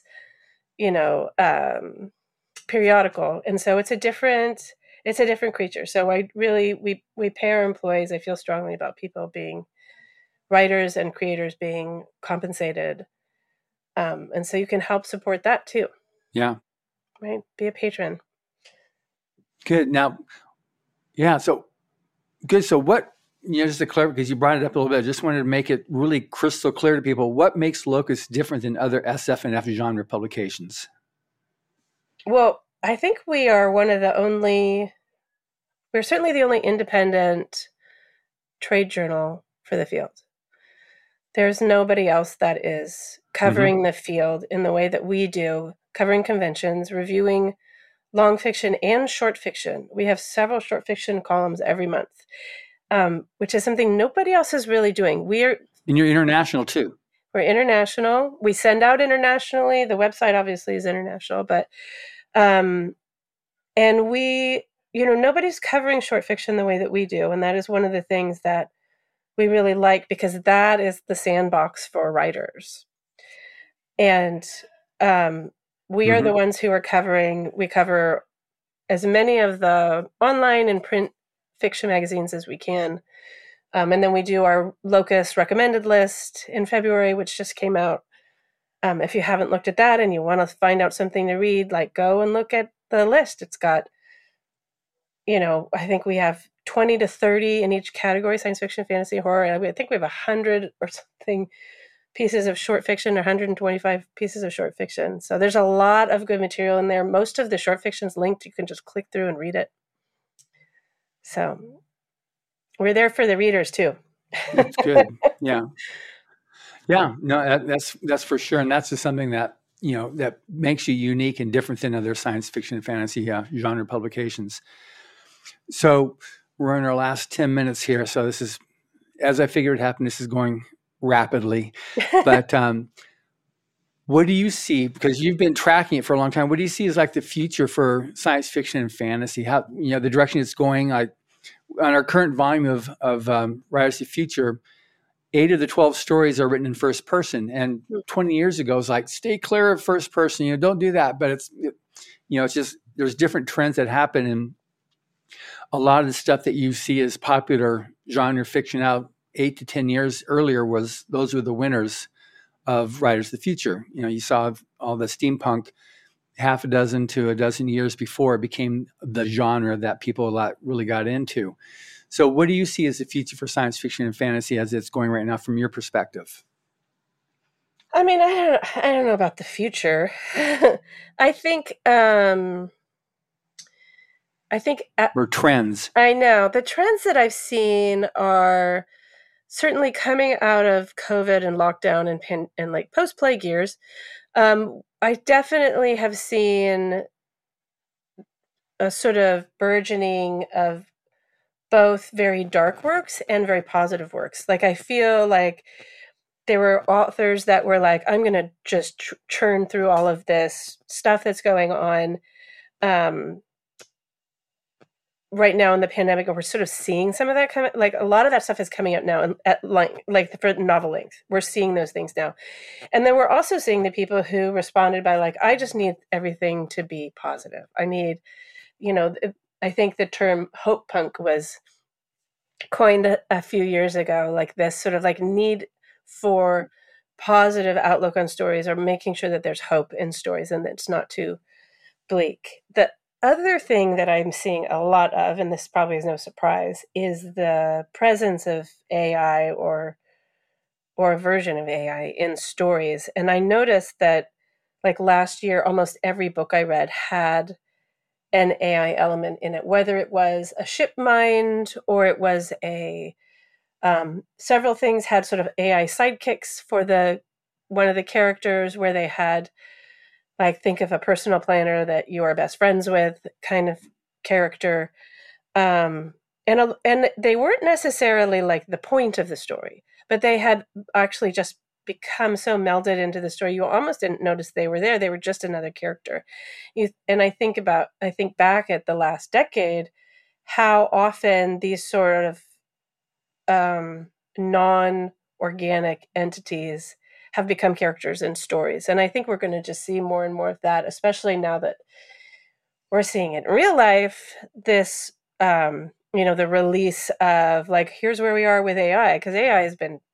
periodical. And so it's a different creature. So we pay our employees. I feel strongly about people being writers and creators being compensated. And so you can help support that too. Yeah. Right. Be a patron. Good. Now, so good. So what, just to clarify, because you brought it up a little bit, I just wanted to make it really crystal clear to people, what makes Locus different than other SF and F genre publications? Well, I think we are we're certainly the only independent trade journal for the field. There's nobody else that is covering the field in the way that we do, covering conventions, reviewing long fiction and short fiction. We have several short fiction columns every month, which is something nobody else is really doing. And you're international too. We're international. We send out internationally. The website obviously is international, but and we, nobody's covering short fiction the way that we do. And that is one of the things that we really like, because that is the sandbox for writers. And we are the ones who are we cover as many of the online and print fiction magazines as we can. And then we do our Locus recommended list in February, which just came out. If you haven't looked at that and you want to find out something to read, go and look at the list. It's got, I think we have 20 to 30 in each category: science fiction, fantasy, horror. I think we have 100 or something pieces of short fiction, or 125 pieces of short fiction. So there's a lot of good material in there. Most of the short fiction's linked. You can just click through and read it. So we're there for the readers too. That's good. Yeah. Yeah. No, that's for sure. And that's just something that, that makes you unique and different than other science fiction and fantasy genre publications. So we're in our last 10 minutes here. So this is, as I figured it happened, this is going rapidly. But what do you see, because you've been tracking it for a long time, what do you see as the future for science fiction and fantasy? How, the direction it's going? On our current volume of Writers of the Future, 8 of the 12 stories are written in first person. And 20 years ago, it was stay clear of first person, don't do that. But it's just, there's different trends that happen. And a lot of the stuff that you see as popular genre fiction out 8 to 10 years earlier those were the winners of Writers of the Future. You saw all the steampunk half a dozen to a dozen years before it became the genre that people really got into. So what do you see as the future for science fiction and fantasy as it's going right now from your perspective? I mean, I don't know about the future. I think or trends. I know the trends that I've seen are certainly coming out of COVID and lockdown and like post-plague years, I definitely have seen a sort of burgeoning of both very dark works and very positive works. Like, I feel like there were authors that were like, I'm going to just churn through all of this stuff that's going on right now in the pandemic, and we're sort of seeing some of that come. Like, a lot of that stuff is coming out now at like for novel length. We're seeing those things now. And then we're also seeing the people who responded by like, I just need everything to be positive. I need, I think the term hope punk was coined a few years ago, like this sort of like need for positive outlook on stories, or making sure that there's hope in stories and that it's not too bleak. The other thing that I'm seeing a lot of, and this probably is no surprise, is the presence of AI or a version of AI in stories. And I noticed that like last year, almost every book I read had an AI element in it, whether it was a ship mind or it was a several things had sort of AI sidekicks for one of the characters, where they had, like, think of a personal planner that you are best friends with kind of character, and they weren't necessarily like the point of the story, but they had actually just become so melded into the story you almost didn't notice they were there. They were just another character. And I think back at the last decade, how often these sort of non-organic entities have become characters in stories. And I think we're going to just see more and more of that, especially now that we're seeing it in real life, this, the release of like, here's where we are with AI, because AI has been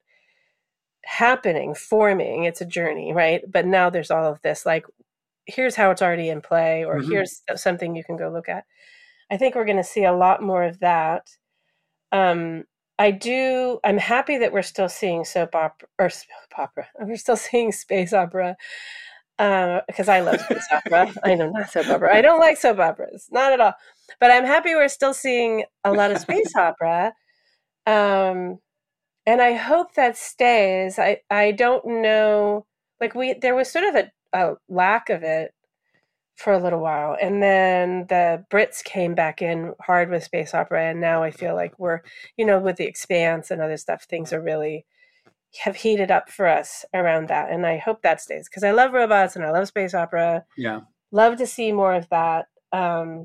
forming, it's a journey, right? But now there's all of this, like, here's how it's already in play, or here's something you can go look at. I think we're going to see a lot more of that. I'm happy that we're still seeing soap opera. We're still seeing space opera, because I love space opera. I know, not soap opera. I don't like soap operas, not at all. But I'm happy we're still seeing a lot of space opera. And I hope that stays. I don't know, like, there was sort of a lack of it for a little while, and then the Brits came back in hard with space opera, and now I feel like we're, with The Expanse and other stuff, things are really have heated up for us around that, and I hope that stays, because I love robots and I love space opera. Yeah, love to see more of that. And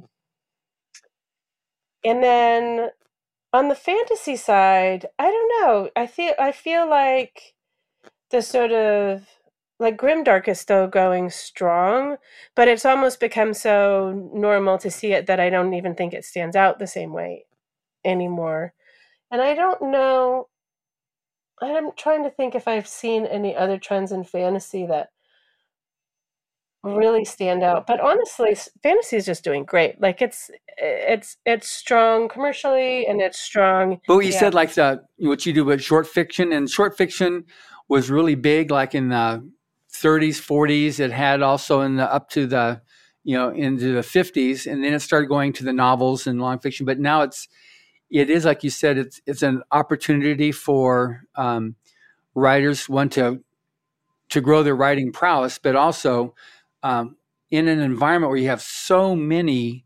then on the fantasy side, I don't know. I feel like the sort of, like, Grimdark is still going strong, but it's almost become so normal to see it that I don't even think it stands out the same way anymore. And I don't know, I'm trying to think if I've seen any other trends in fantasy that really stand out. But honestly, fantasy is just doing great. Like, it's strong commercially, and it's strong. but you said like what you do with short fiction, and short fiction was really big, like in the 30s, 40s. It had also up to the, into the 50s, and then it started going to the novels and long fiction. But now it is like you said, it's an opportunity for writers, one, to grow their writing prowess, but also in an environment where you have so many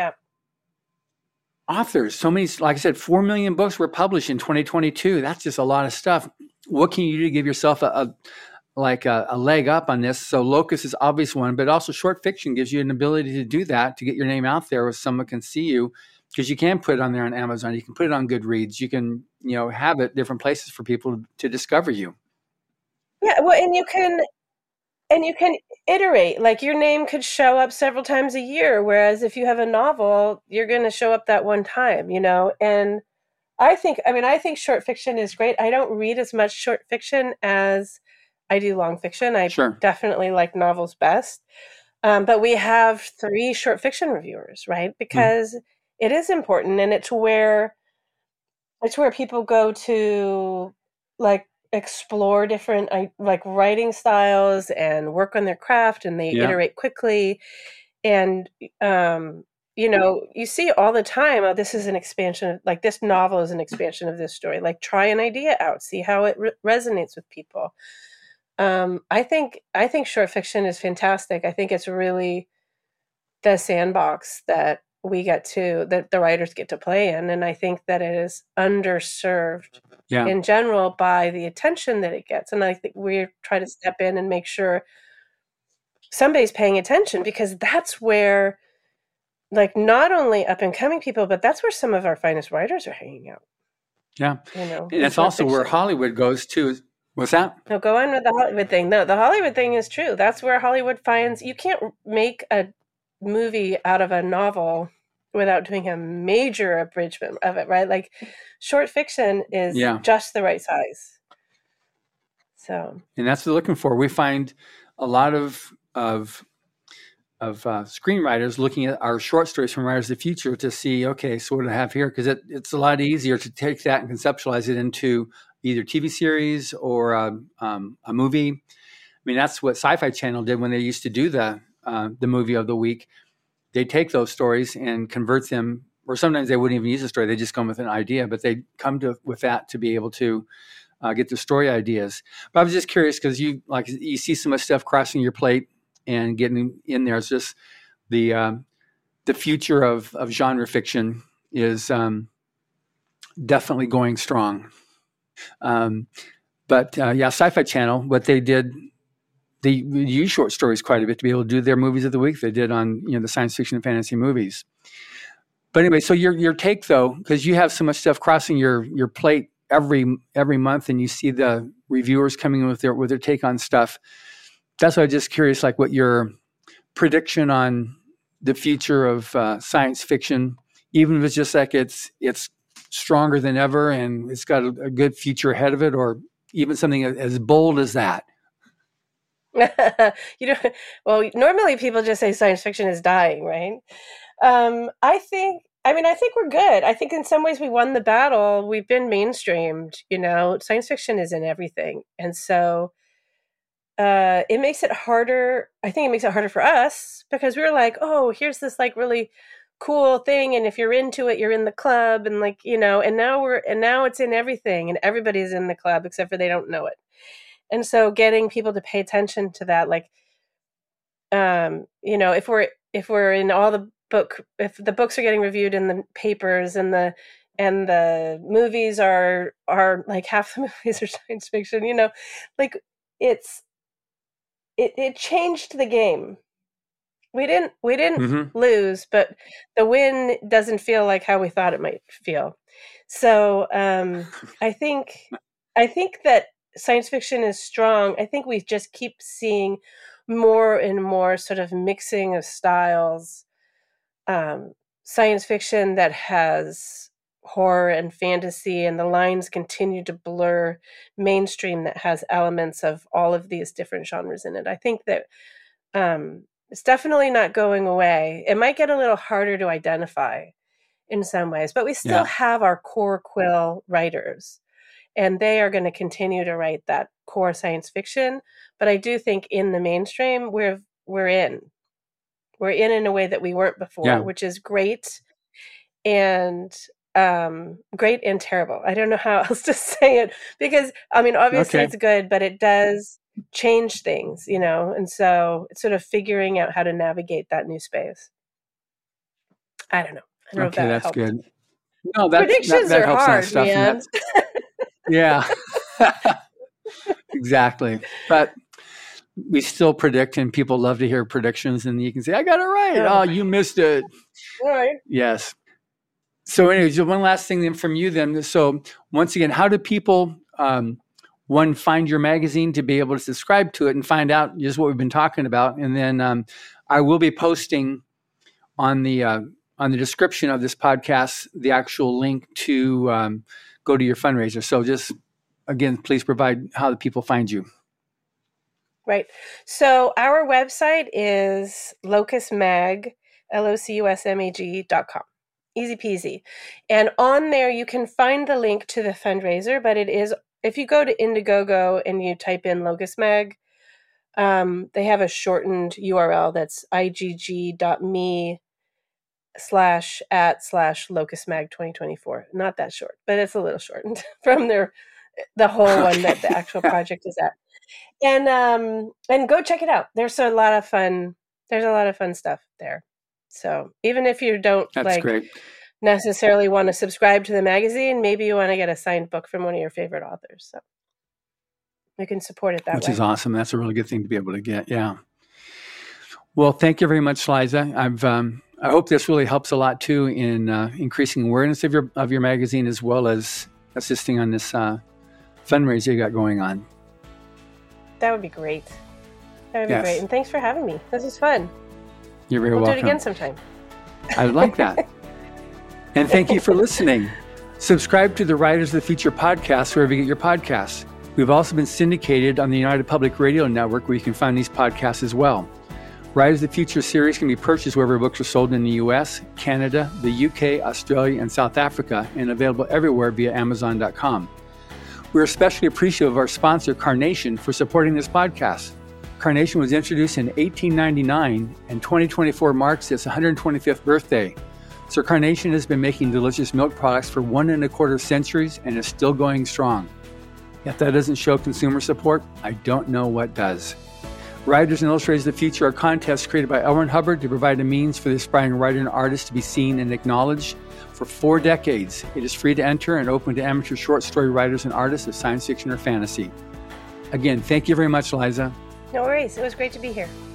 authors, so many, like I said, 4 million books were published in 2022. That's just a lot of stuff. What can you do to give yourself a leg up on this? So Locus is obvious one, but also short fiction gives you an ability to do that, to get your name out there where someone can see you, because you can put it on there on Amazon. You can put it on Goodreads. You can, have it different places for people to discover you. Yeah, well, and you can iterate. Like, your name could show up several times a year, whereas if you have a novel, you're going to show up that one time, And I think short fiction is great. I don't read as much short fiction as I do long fiction. I definitely like novels best. But we have 3 short fiction reviewers, right? Because it is important, and it's where people go to, like, explore different like writing styles and work on their craft, and they iterate quickly. And you see all the time, oh, this is an expansion, like this novel is an expansion of this story. Like, try an idea out, see how it resonates with people. I think short fiction is fantastic. I think it's really the sandbox that that the writers get to play in, and I think that it is underserved in general by the attention that it gets. And I think we try to step in and make sure somebody's paying attention, because that's where, like, not only up and coming people, but that's where some of our finest writers are hanging out. Yeah. And that's also where Hollywood goes too. What's that? No, go on with the Hollywood thing. No, the Hollywood thing is true. That's where Hollywood finds, you can't make a movie out of a novel without doing a major abridgment of it, right? Like, short fiction is just the right size. So, and that's what we're looking for. We find a lot of screenwriters looking at our short stories from Writers of the Future to see, okay, so what do I have here? Because it's a lot easier to take that and conceptualize it into either TV series or a movie. I mean, that's what Sci-Fi Channel did when they used to do the movie of the week. They take those stories and convert them, or sometimes they wouldn't even use a story. They just come with an idea, but they come with that to be able to get the story ideas. But I was just curious because you see so much stuff crossing your plate and getting in there. It's just the future of genre fiction is definitely going strong. But Sci-Fi Channel, what they did, they use short stories quite a bit to be able to do their movies of the week. They did on the science fiction and fantasy movies. But anyway, so your take though, because you have so much stuff crossing your plate every month, and you see the reviewers coming in with their take on stuff. That's why I'm just curious, like, what your prediction on the future of science fiction, even if it's just like it's stronger than ever and it's got a good future ahead of it, or even something as bold as that. Well, normally people just say science fiction is dying, right? I think we're good. I think in some ways we won the battle. We've been mainstreamed, science fiction is in everything. And so it makes it harder. I think it makes it harder for us because we were like, oh, here's this like really cool thing. And if you're into it, you're in the club, and and now it's in everything, and everybody's in the club except for they don't know it. And so getting people to pay attention to that, like, if we're in all the if the books are getting reviewed in the papers and the movies are like half the movies are science fiction, like it changed the game. We didn't lose, but the win doesn't feel like how we thought it might feel. So I think that science fiction is strong. I think we just keep seeing more and more sort of mixing of styles. Science fiction that has horror and fantasy, and the lines continue to blur. Mainstream that has elements of all of these different genres in it. I think that it's definitely not going away. It might get a little harder to identify in some ways, but we still have our core Quill writers, and they are going to continue to write that core science fiction. But I do think in the mainstream, we're in a way that we weren't before, which is great. And great and terrible. I don't know how else to say it, because obviously it's good, but it does change things, and so it's sort of figuring out how to navigate that new space. I don't know. I don't know if that that's helped. Good. No, predictions that are helps hard, stuff, man. Yeah, exactly. But we still predict, and people love to hear predictions, and you can say, I got it right. Oh, you missed it. All right. Yes. So anyways, one last thing then from you then. So once again, how do people, find your magazine to be able to subscribe to it and find out just what we've been talking about? And then I will be posting on the description of this podcast the actual link to go to your fundraiser. So just, again, please provide how the people find you. Right. So our website is locusmag, LOCUSMAG.com. Easy peasy. And on there, you can find the link to the fundraiser, but it is, if you go to Indiegogo and you type in Locus Mag, they have a shortened URL that's igg.me /@/locustmag 2024. Not that short, but it's a little shortened from the whole one that the actual project is at. And go check it out. There's a lot of fun stuff there. So even if you don't necessarily want to subscribe to the magazine, maybe you want to get a signed book from one of your favorite authors. So you can support it that way. Which is awesome. That's a really good thing to be able to get. Yeah. Well, thank you very much, Liza. I hope this really helps a lot too in increasing awareness of your magazine, as well as assisting on this fundraiser you got going on. That would be great. That would be great. And thanks for having me. This is fun. You're very welcome. We'll do it again sometime. I would like that. And thank you for listening. Subscribe to the Writers of the Future podcast wherever you get your podcasts. We've also been syndicated on the United Public Radio Network, where you can find these podcasts as well. Writers of the Future series can be purchased wherever books are sold in the U.S., Canada, the UK, Australia, and South Africa, and available everywhere via Amazon.com. We're especially appreciative of our sponsor, Carnation, for supporting this podcast. Carnation was introduced in 1899, and 2024 marks its 125th birthday. So Carnation has been making delicious milk products for 1.25 centuries and is still going strong. If that doesn't show consumer support, I don't know what does. Writers and Illustrators of the Future are contests created by L. Ron Hubbard to provide a means for the aspiring writer and artist to be seen and acknowledged. For 4 decades, it is free to enter and open to amateur short story writers and artists of science fiction or fantasy. Again, thank you very much, Liza. No worries. It was great to be here.